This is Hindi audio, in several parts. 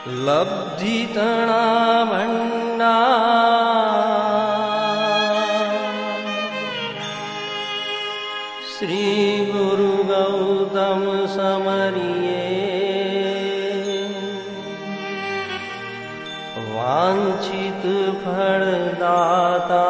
लब्धि तणा भंडा श्री गुरु गौतम समरिये वांछित फलदाता।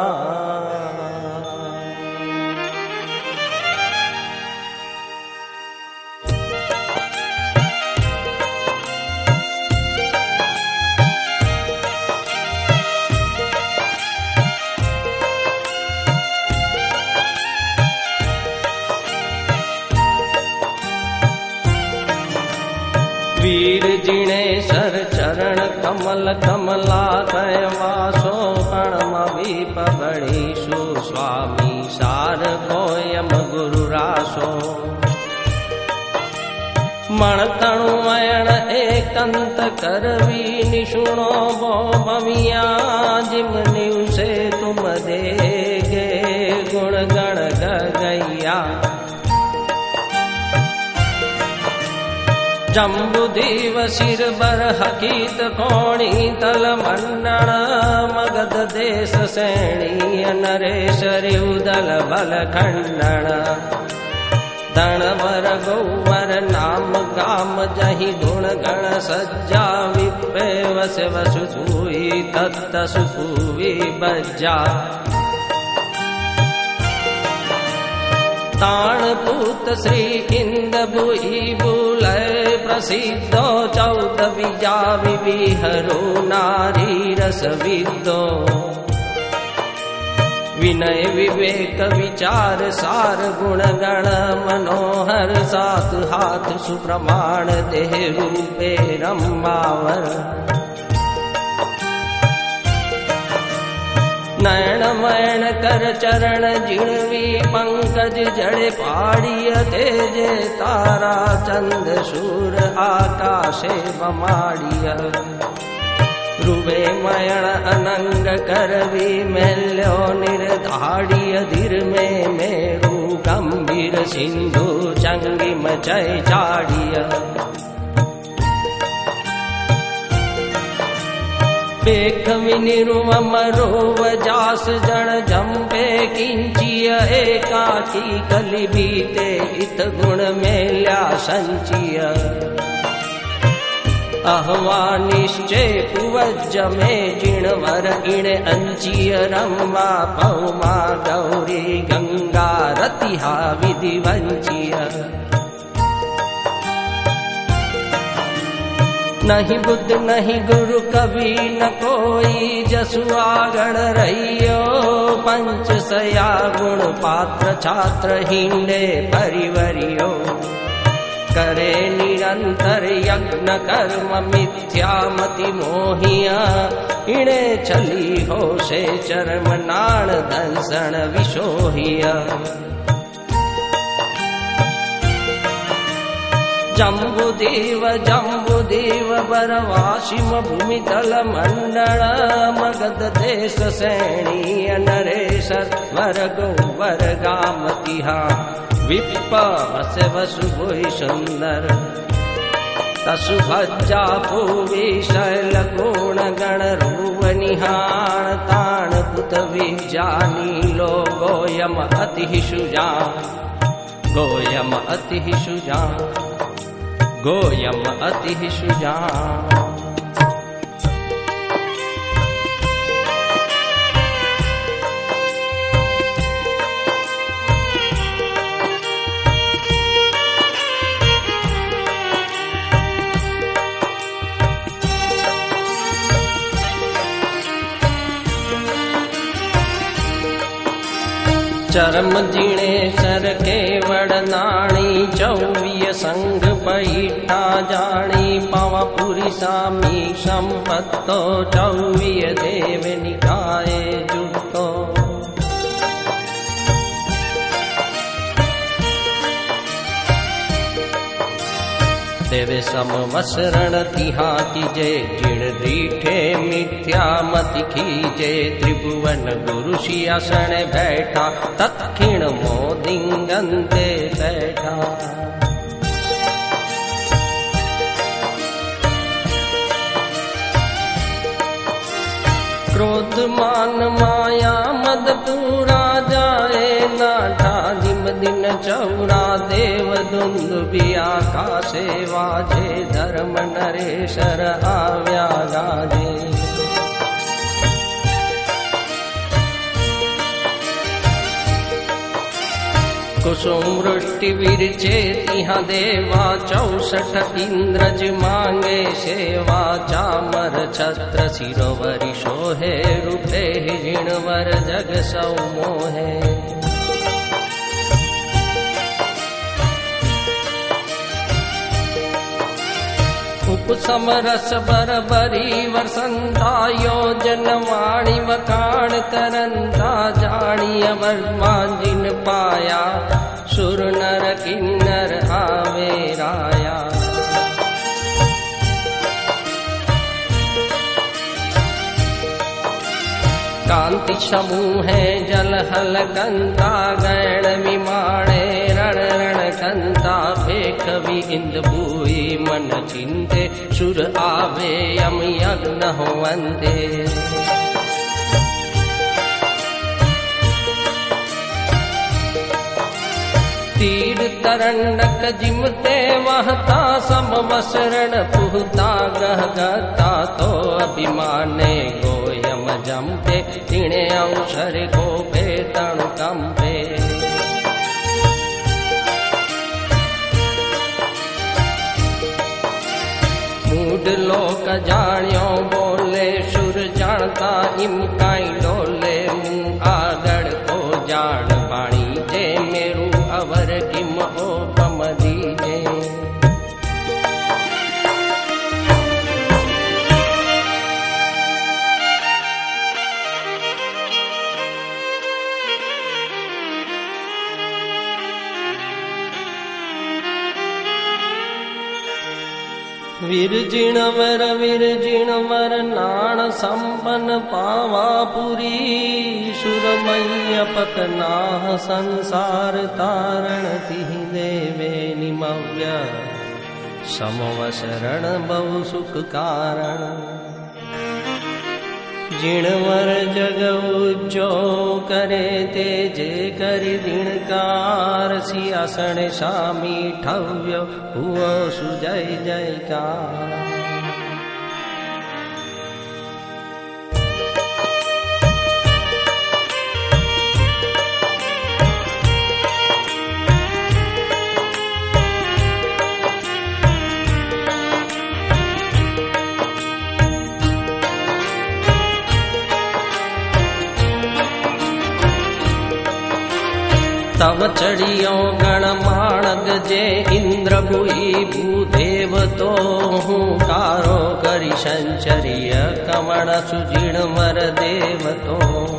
वीर जिणे सर चरण कमल कमला तय वासो प्रणम विप बड़ीशु स्वामी सार कोयम गुरु रासो। मण तणु अयण एकंत करवी निशुणो बो भविया जिम निवसे तुम देगे गुण गण गैया। जम्बुदीव सिर बर हकीत कोणी तल मंडण मगध देश सैणी नरेशरि उदल बल खंडण। धनवर गौवर नाम गाम जहि गुण गण सज्जा विप्रे वस वसु सुई तत्त सुपुवी बज्जा। ताणपूत श्री इंद बुई बुलय प्रसिद्धो चौद विजा विविहरो नारी रस विदो। विनय विवेक विचार सार गुण गण मनोहर सात हाथ सुप्रमाण देह रूपे रंबावर। नयन मयन कर चरण जिणवी पंकज जड़े पाड़िय तेजे तारा चंद सूर आकाशे बमाड़िय। रुवे मयन अनंग करवी मेल्यो निर्धाड़िय धीर में मेरु गंभीर सिंधु चंगिम जय चाड़िय। बेख विनिरुम रोव जास जन जम्बे किंचिय एकाकी कलि बीते इत गुण मेल्या संचिय। अहवा निश्चय कुवज में जिणवर इण अंचिय रंबा पौमा गौरी गंगा रतिहा विधि वंचिय। नहीं बुद्ध नहीं गुरु कवि न कोई जसु आगण रहियो। पंच सया गुण पात्र छात्र हिंडे परिवरियो। करे निरंतर यज्ञ कर्म मिथ्या मति मोहिया। इणे चली हो से चरम नाण दंसन विशोहिया। जम्बुदीव जम्बुदीव बरवासिम भूमितल मंडल मगध देश सैणी नरेशर वर गौवर गामतिहा। विप वस वसु भुई सुंदर तसु भज्जा भूवि शैल गुण गण रूप निहाण। ताण पुत विजानी लो गोयम अति सुजान। गोयम अति सुजान गोयम अति सुजान। चरम जिणे सर केवड़ नाणी। चौविय संग पैठा जानी पवपुरी सामी संपत्तो। चौविय देव निकाये जुटो। देवे समवसरण तिहा कीजे जिण दीठे मिथ्या मति खीजे। त्रिभुवन गुरु सिंहासन बैठा तत्क्षण मोदिंगंते बैठा। मान माया मद पूरा जाए नाठा दिम दिन चौरा देव दुंदुबी आकाशे वाजे धर्म नरेशर आव्या गाजे कुसुम वृष्टि विरचे तिहाँ देवा 64 इंद्रज मांगे सेवा चामर छत्र सिरोवरि शोहे रूपे हिरणवर जग सौ मोहे उपसम रस बरबरी वसंता योजन वाणी वखाण तरंता जानी अवर्मा जिन पाया सुर नर किन्नर आवे राया कांति समूहे जल हल कंता गैण विमाणे रण रण कंता फेख भी इंद भूई मन चिंते सुर आवे यम यज्ञ होवंते तीर तरंडक जिमते वहता समवसरण पुहता गह गता तो अभिमाने गोयम जमते तिणे अवसर को बेतणु कंपे मूड लोक जाण्यो बोले सुर जानता इम काई डोले मुँह आगड़ को जान पाणी जे मेरू अवर किम ओपम दीजे विरजिणवर नाण संपन्न पावापुरी सुरमय्य पतनाह संसार तारण तिहि देवे निमव्य समवसरण बहु सुख कारण जिणवर जग उज्जो करे ते जे करि दिणकार सियासण सामी ठव्य हुओ सुजय जयकार तव चढ़ियो गण माणग जे इंद्र भुई भूदेव तो हुंकारो करि संचरिय कमण सुजिण वर देव तो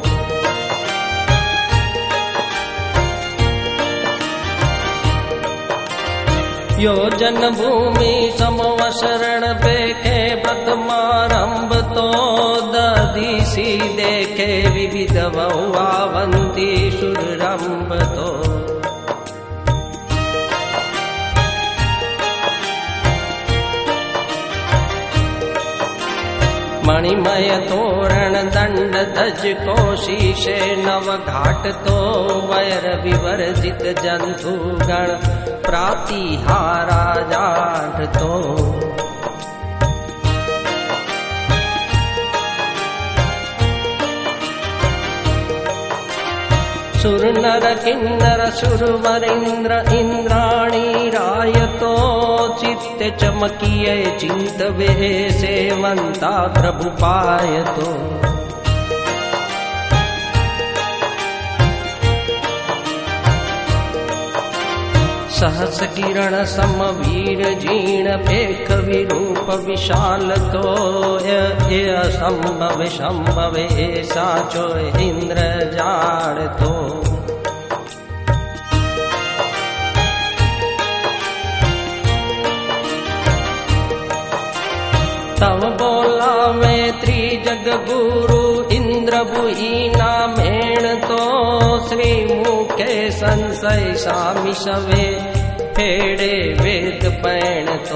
योजन भूमि समवसरण पेखे प्रथमारंभ तो दधीसी देखे विविध बहुआवंती सुररंभ तो मणिमय तोरण दंड धज कोशीशे नव घाट तो वैर विवर्जित जंतु गण प्रातिहारा जाठ तो सुर नर किन्नर सुरवर इंद्र इंद्राणी राय तो चित्त चमकिये चिंत वे सेवंता प्रभु पाय तो सहस किरण सम वीर जीण पेख विरूप विशाल तो असंभव संभव साचो इंद्र जाड़ तो तव बोला में त्रिजग गुरु इंद्र भुई नामेण तो श्री मुखे संशय सामी सवे फेड़े वेद पैण तो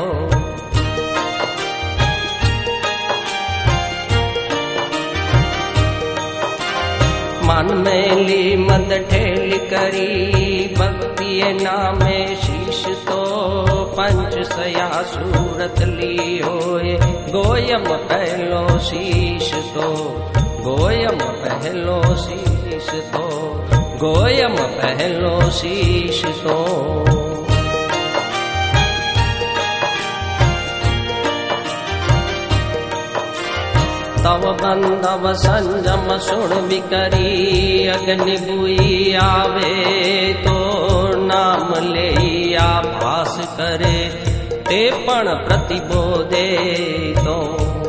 मन में ली मद ठेल करी भक्ति नामे शीश तो पंच सया सूरत ली होए गोयम पहलो शीश तो गोयम पहलो शीश तो गोयम पहलो शीश तो तव बंधव संजम सुन बिकरी अग्नि बुई आवे तो नाम ले भास करे ते पण प्रतिबोधे तो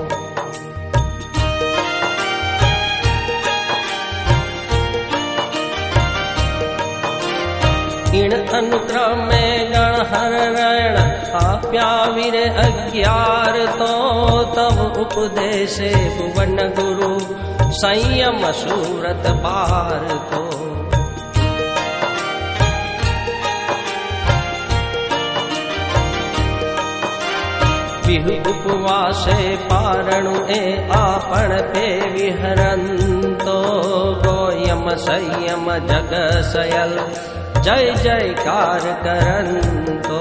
इन अनुग्रह में गण हर रण आप्या वीर 11 तो तब उपदेशे भुवन गुरु संयम सूरत पार तो विहु उपवासे पारणु ए आपण पे विहरंतो गोयम संयम जग सयल जय जयकार करंतो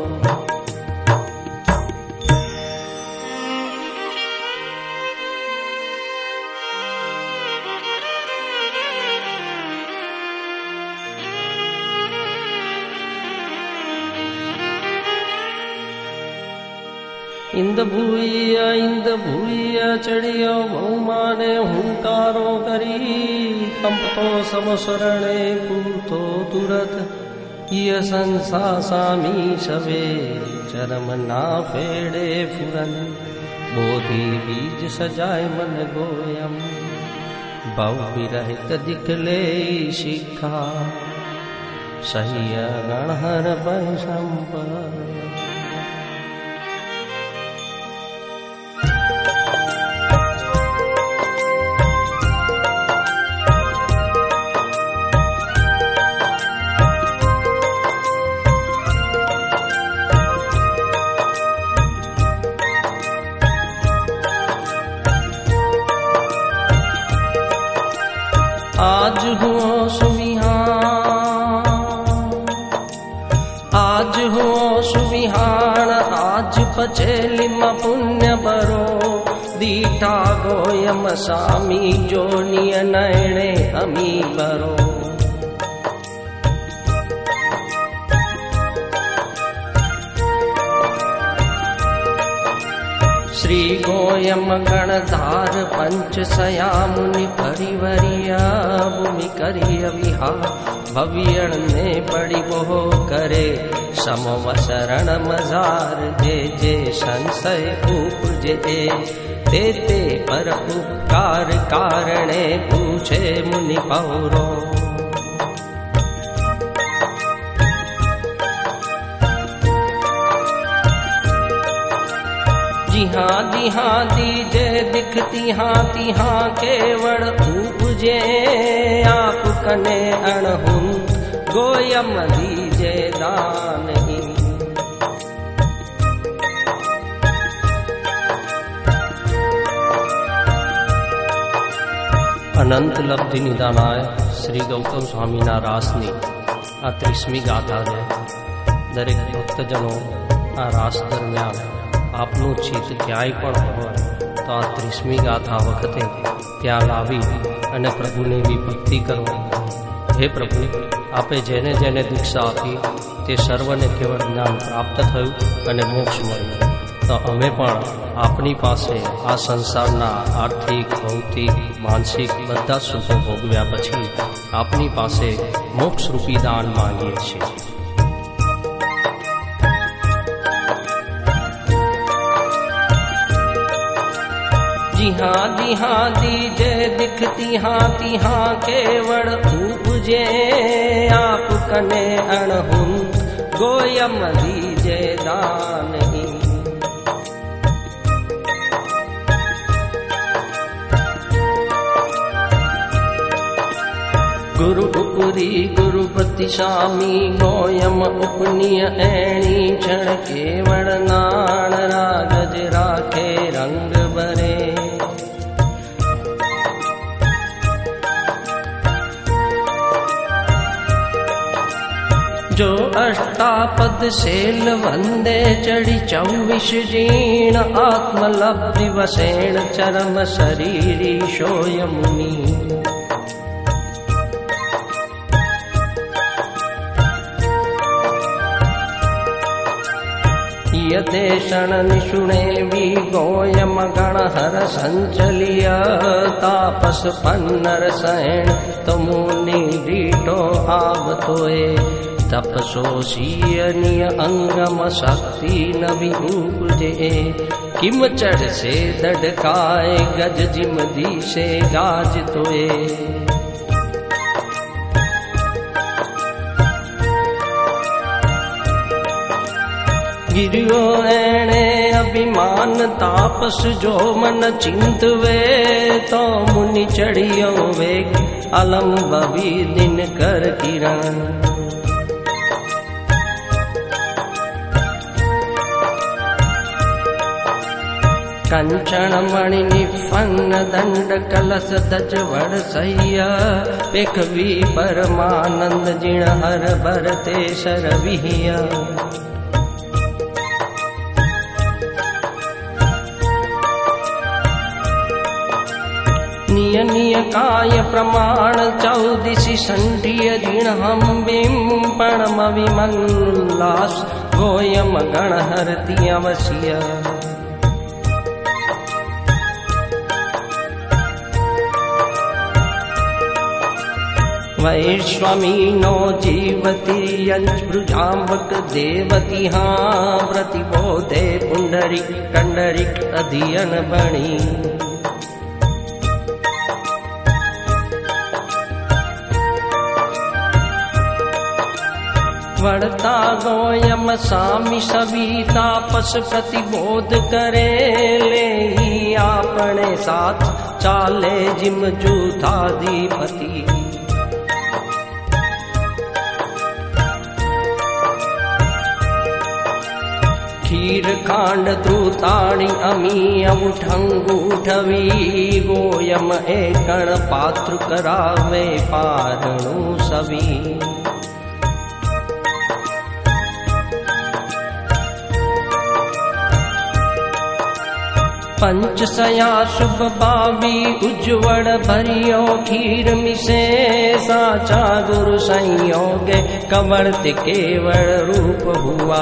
इंद भूया चढ़ियो बहुमाने हुंकारो करी कंपतो समसरणे पूतो तुरत ये संसा सामी सवे चरम ना फेड़े फुरन बोधि बीज सजाए मन गोयम बहु विरहित दिखले शिखा सही गणहर बह संपर आज हुओ सुविहान आज पचेलिम पुण्य बरो दीठा गोयम सामी जोनिय नयने अमी बरो श्री गोयम गणधार पंच सया मुनि परिवरिया भूमि करिय विहार भवियण ने बड़ी मोह करे समवसरण मजार जे जे संशय उपजे ते पर उपकार कारणे पूछे मुनि पौरो जिहाँ दीजे दिखती हाथी हाँ केवड़ उपजे आप कने अणहुन गोयम दीजे दान ही अनंत लब्धि निदानाय श्री गौतम स्वामीना रासनी आ 30મી ગાથા છે દરેક ભક્તજનો આ રાસ દરમિયાન આપનું ચિત્ત ક્યાંય પણ હોય તો આ 30મી ગાથા વખતે ત્યાં લાવી અને પ્રભુને એવી ભક્તિ કરો હે પ્રભુ આપે જેને જેને દીક્ષા આપી તે સર્વને કેવળ જ્ઞાન પ્રાપ્ત થયું અને મોક્ષ મળ્યું તો અમે પણ આપની પાસે આ સંસારના આર્થિક ભૌતિક માનસિક બધા સુખો ભોગવ્યા પછી આપની પાસે મોક્ષરૂપી દાન માંગીએ છીએ। जिहाँ दीजे दिखती हाथी हाँ केवड़ उपजे आप कने अणहुन गोयम दीजे दान ही गुरु उपरी गुरुपति स्वामी गोयम उपनिय ऐणी क्षण केवड़ नाण रागज राखे रंग बरे चढ़ता पद सेल वंदे चढ़ी 24 जीर्ण आत्मलब्धि वसेण चरम शरीरी शोय मुनि यदेशण निशुणे भी गोयम गण हर संचलिय तापस पन्नर सैण तो मुनि डीटो आवतोए तपसोषीयनीय अंगम शक्ति नवि उपजे किम चढ़ से दड़काए गज जिम दी से गाज तोए गिरियो एणे अभिमान तापस जो मन चिंतवे तो मुनि चढ़ियो वेग अलम बवी दिन कर किरण कंचन मणि निफन्न दंड कलश दज वड़ सैया पेखवी परमानंद जिण हर भरते शरविया निय निय काय प्रमाण 14 संधिय जिण हम बिम पणम विमल्लास गोयम गण हरति अवश्य वैश्वमीनो जीवती यंभ्रुजाम्बक देवती हाँ प्रतिबोधे पुंडरिक कंडरिक अधियन बणी वड़ता गोयम सामी सभी तापस प्रतिबोध करे ले ही आपने साथ चाले जिम जूथाधिपति खीर खांड द्रुताणी अमी अमुठंगूठवी गोयम एकण पात्र करावे पारणु सभी पंचसया शुभ भावी उज्जवल भरियो खीर मिसे साचा गुरु संयोग कवर्त केवल रूप हुआ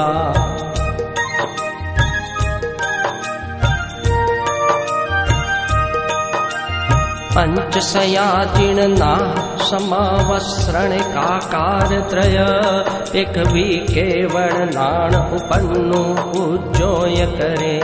पंचसया जिणना समावस्रण काकार त्रय एक भी केवल नाण उपन्नु उज्जोय करे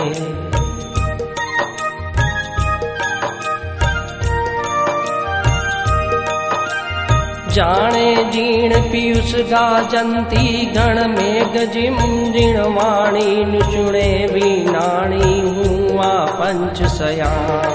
जाने जीण पीयूष गाजंती गण मेघ जिम जिणवाणी निशुणे वीणाणी हुआ पंचसया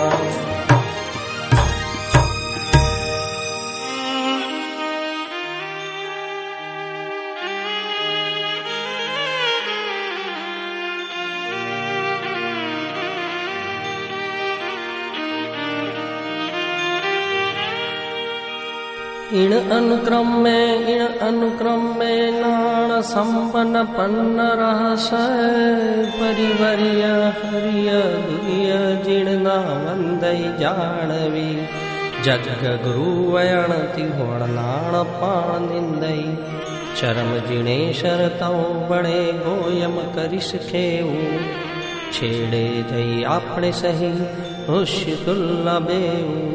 इन अनुक्रम में नाण संपन्न पन्न रहस परिवर्य हरिय दुर्य जीर्ण वंदई जानवी जग गुरु वयण तिहोण नाण पाण निंदई चरम जिणेशर तव बड़े गोयम करिस खेऊ छेड़े जई आपने सही होश दुर्लभेऊ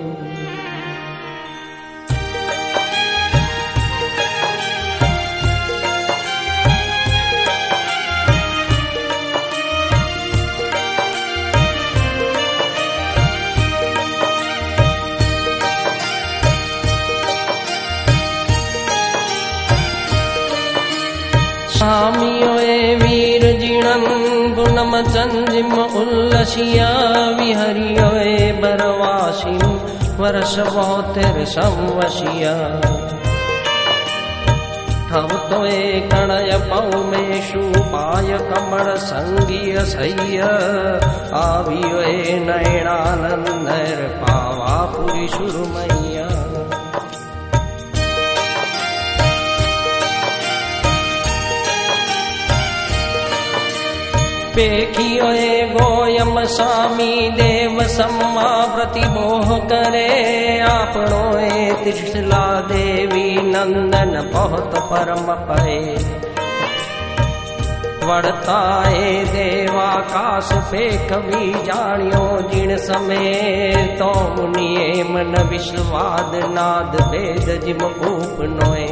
स्वामियों वीर जिणं गुणम चंजिम उल्लसिया विहरियों बरवासी वर्ष बहुतेर संवसिया ठव तोए कणय पौ में शूपाय कमर संगीय सह्य आवियों नयनानंदर पावा पुरी सुरमैया पेखियो गोयम स्वामी देव सम्मा प्रतिमोह करे आपनो त्रिशला देवी नंदन बहुत परम पए वड़ताए देवाकाश पे कवि जानियो जिण समय तो मुनिए मन विश्वाद नाद वेद जिम उपनोए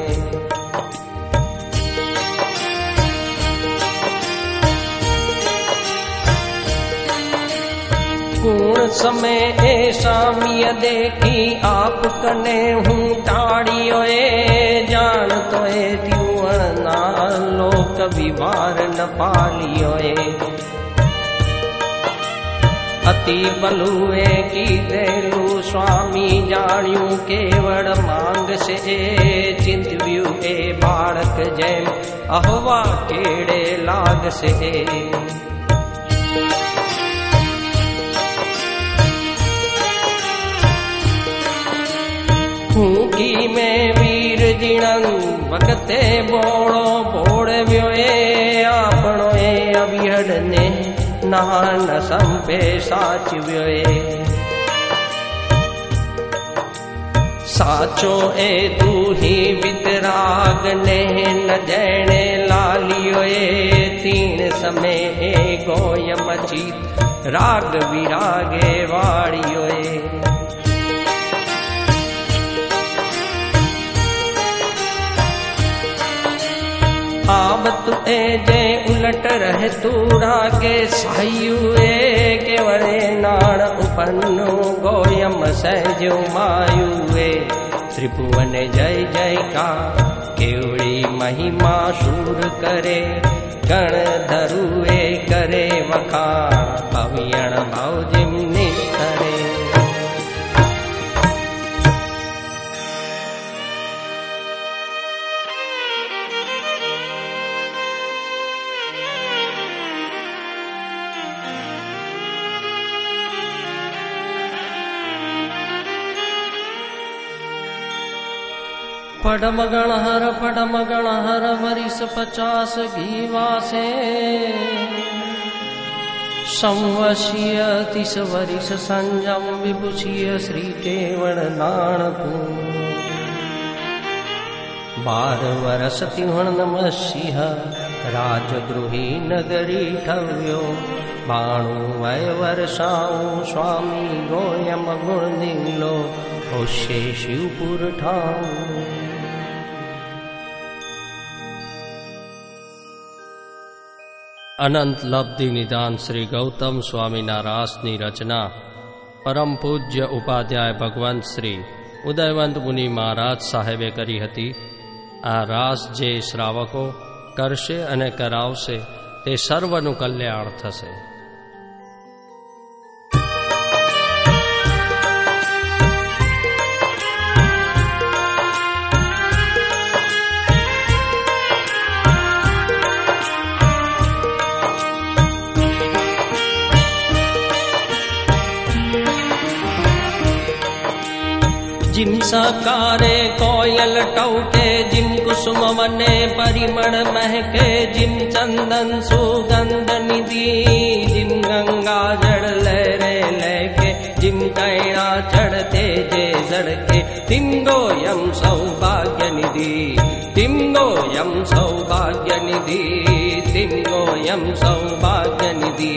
पूर्ण समय ऐसा मिय देखी आप कने हूँ टाड़ियो जान तो त्यूण ना लोक विवार न पालियो अति बलुए की देलू स्वामी जानियू केवड़ मांग से चिंतव्यू ए बालक जैम अहवा केड़े लाग से की में वीर जिणं वगते बोड़ो बोड़ व्योए आपनो अभिहड ने नान संपे साच व्योए साचो तू ही वितराग ने न जैने लालियोए तीन समय गोयम जीत राग विरागे वाड़ियोए आब तुए जे उलट रहे तूड़ा के सायुए के वरे नाण उपन्नु गोयम सहजो मायुए त्रिभुवन जय जय का केवड़ी महिमा शूर करे गण धरुए करे वखाण अवियण भाव जिम निष्ठरे पडम गणहर वरिस 50 घीवासे संवशीय 30 वरिस संजम विभूषीय श्री केवड़ नाणपू 12 वरस तिहण नम सिंह राजद्रोही नगरी ठव्यो 92 वय वर्षाऊ स्वामी गोयम गुण नीलो होशे शिवपुर ठाऊ अनंत लब्धि निदान श्री गौतम स्वामीना रासनी रचना परम पूज्य उपाध्याय भगवंत श्री उदयवंत मुनि महाराज साहेबे करी हती। आ रास जे श्रावको करशे अने करावशे ते सर्वनु कल्याण थशे। जिम साकारे कोयल टौके जिम कुसुम वने परिमण महके जिम चंदन सुगंध निधि जिम गंगा जड़ लहरे लहके जिम कैणा चढ़ते जे जड़के तिम गोयम सौभाग्य निधि तिम गोयम सौभाग्य निधि तिम गोयम सौभाग्य निधि।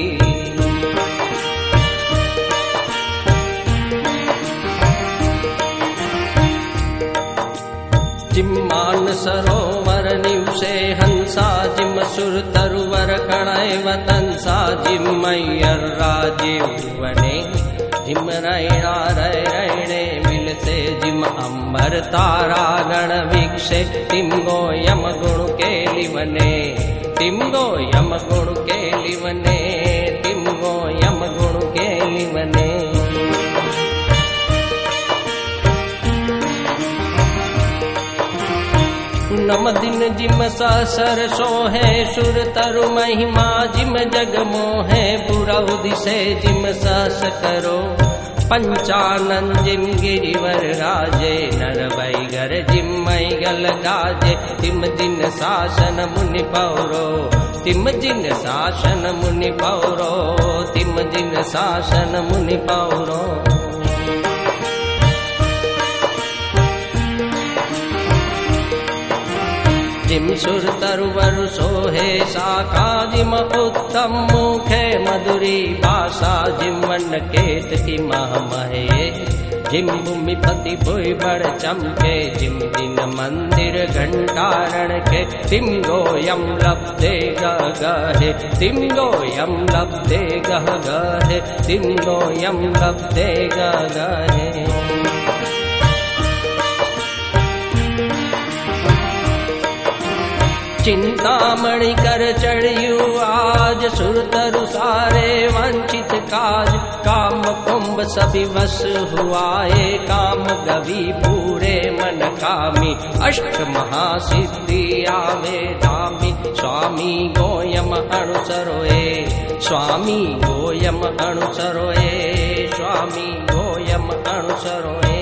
जिम मान सरोवर निवसे हंसा जिम सुर तरुवर कणाय वतंसा जिम मैयर राजीव वने जिम रैणा रैणे मिलते जिम अंबर तारा गण विक्षे तिम गोयम गुण केली वने तिम गोयम गुण केली वने तिम गोयम गुण केली वने। नम दिन जिम सासर सोहे सुर तरु महिमा जिम जग मोहे पुरौ दिसे जिम सास करो पंचानन जिम गिरिवर राजे नरवैगर जिम्मई गल गाजे तिम जिन शासन मुनि पौरो तिम जिन शासन मुनि पौरो तिम जिन शासन मुनि पौरो जिम सुर तरुवर सोहे शाखा जिम उत्तम मुखे मधुरी भाषा जिम वन केत की महमहे जिम भूमिपति भुई बड़ चमके जिम दिन मंदिर घंटारण के तिम गोयम लब्धे गह गहे तिम गोयम लब्धे गह गहे तिम गोयम लब्धे गह गहे चिंतामणि कर चढ़ियु आज सुरतरु सारे वंचित काज काम कुंभ सभी वश हुआए काम गवी पूरे मन कामी अष्ट महासिद्धि आवे धामी स्वामी गोयम अणुसरोए स्वामी गोयम अणुसरोए स्वामी गोयम अणुसरोए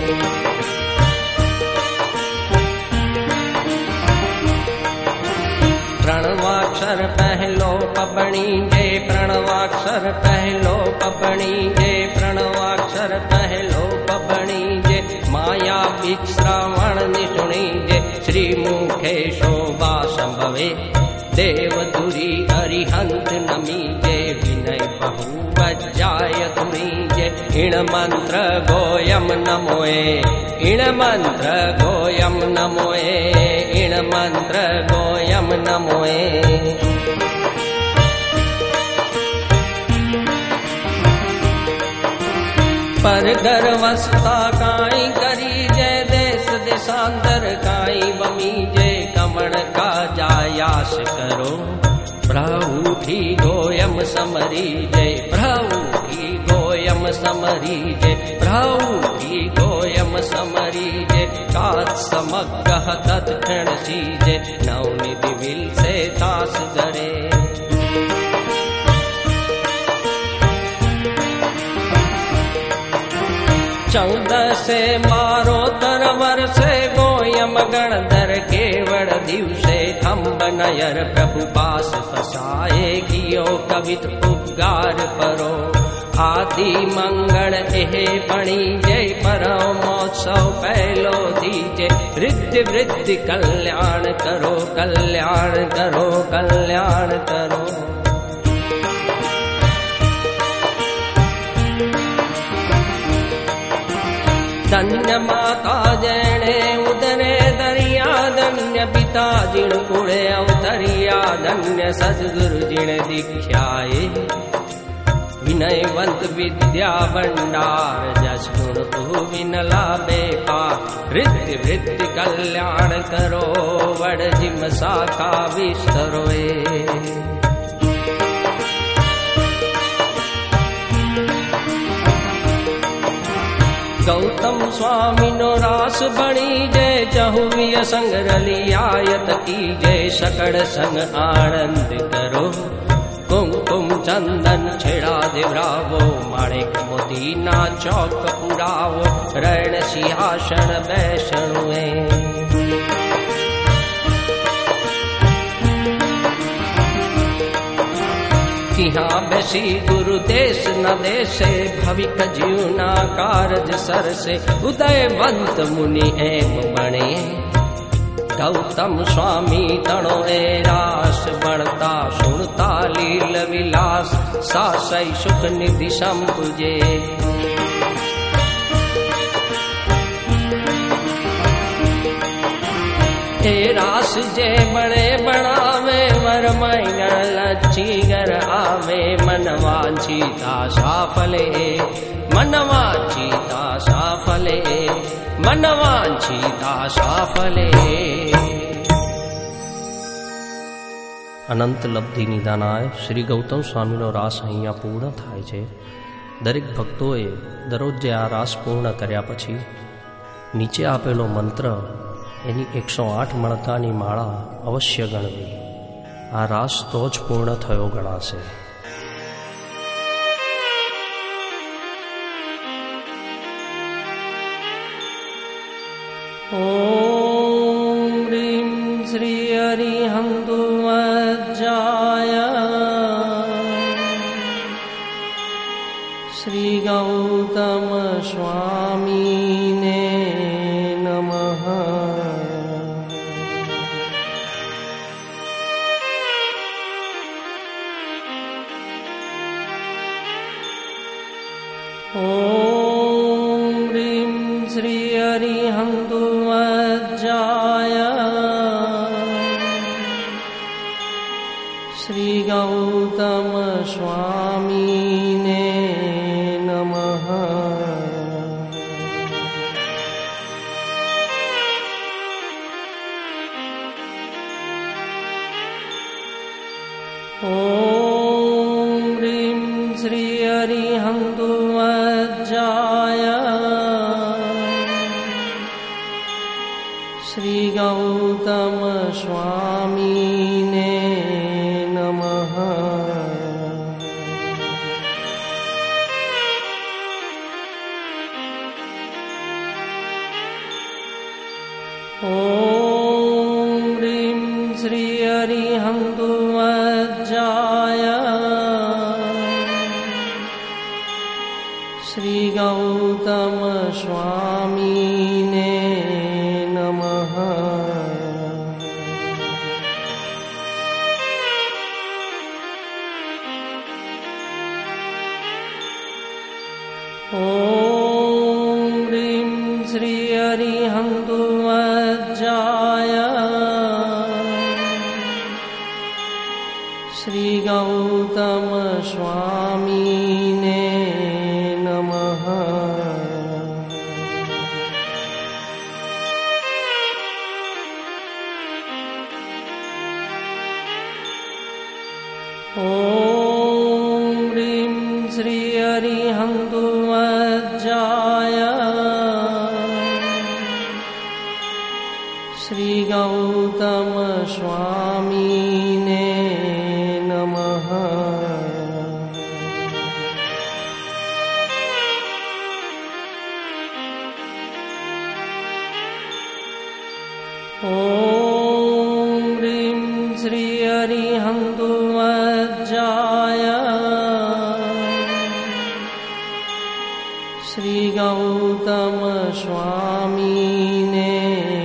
प्रणवाक्षर पहलो पबणी जे प्रणवाक्षर पहलो पबणी जे प्रणवाक्षर पहलो पबणी जे माया श्रावण निशुणी जे श्री मुखे शोभा संभवे देवधुरी अरिहंत नमी जे विनय बहु वज्जाय तुणी जे इण मंत्र गोयम नमोए इण मंत्र गोयम नमोए इण मंत्र गोयम नमोए पर गर्वस्था काई करी जय देश देशांतर काई बमी जय कमण का जायास करो प्रभु की गोयम समरी जय प्रभु की गोयम समरी जय प्रभु की गोयम समरी जय कात समग्र तत्क्षण सीजे नवनिधि विल से तास धरे चौदह से मारो तरवर से गोयम गणधर केवड़ दिवसे खम्ब नयर प्रभु पास फसाए कियो कवित उपगार परो आदि मंगल एहे पणी जय परो महोत्सव पहलो दीजे वृद्धि वृद्धि कल्याण करो कल्याण करो कल्याण करो धन्य माता जैणे उदरे दरिया धन्य पिता जिण कुड़े अवतरिया धन्य सद्गुरु जिण दीक्षाए विनयवंत विद्या भंडार जस गुण तू विनला बेपार वृद्धि वृद्धि कल्याण करो वड़ जिम शाखा विस्तरोए गौतम स्वामी नो रास बणी जय चहुविय संग रलियायत की जय सकड़ संग आनंद करो कुमकुम चंदन छेड़ा दिवरावो माणिक मोती ना चौक पुरावो रण सिंहासन बैसणुए किहाँ बैसी गुरु देश न देशे भविक जीवना कारज सर से उदयवंत मुनि एम बणे गौतम स्वामी तणो ए रास बढ़ता सुनता लील विलास सासई सुख निधि संपुजे ए रास जे बड़े बनावे वर मैगण लच्छी घर आवे मनवांछिता साफले मनवांछिता साफले मनवांछिता साफले અનંત લબ્ધિ નિદાનાય શ્રી ગૌતમ સ્વામીનો રાસ અહીંયા પૂર્ણ થાય છે. દરેક ભક્તોએ દરરોજ આ રાસ પૂર્ણ કર્યા પછી નીચે આપેલો મંત્ર એની 108 મણકાની માળા અવશ્ય ગણવી. આ રાસ તો જ પૂર્ણ થયો ગણાશે. ॐ ह्रीं श्री अरिहन्तुवज्राय श्री गौतम स्वामिने नमः। ॐ ह्रीं श्री अरिहन्तुवज्राय श्री गौतम स्वामिने नमः। ॐ ह्रीं श्री अरिहन्तुवज्राय श्री गौतम स्वामिने नमः। ॐ ह्रीं श्री अरिहन्तुवज्राय श्री गौतम स्वामिने नमः। ॐ ह्रीं श्री अरिहन्तुवज्राय श्री गौतम स्वामिने नमः। ॐ ह्रीं श्री अरिहन्तुवज्राय श्री गौतम स्वामिने नमः। ॐ ह्रीं श्री अरिहन्तुवज्राय श्री गौतम स्वामिने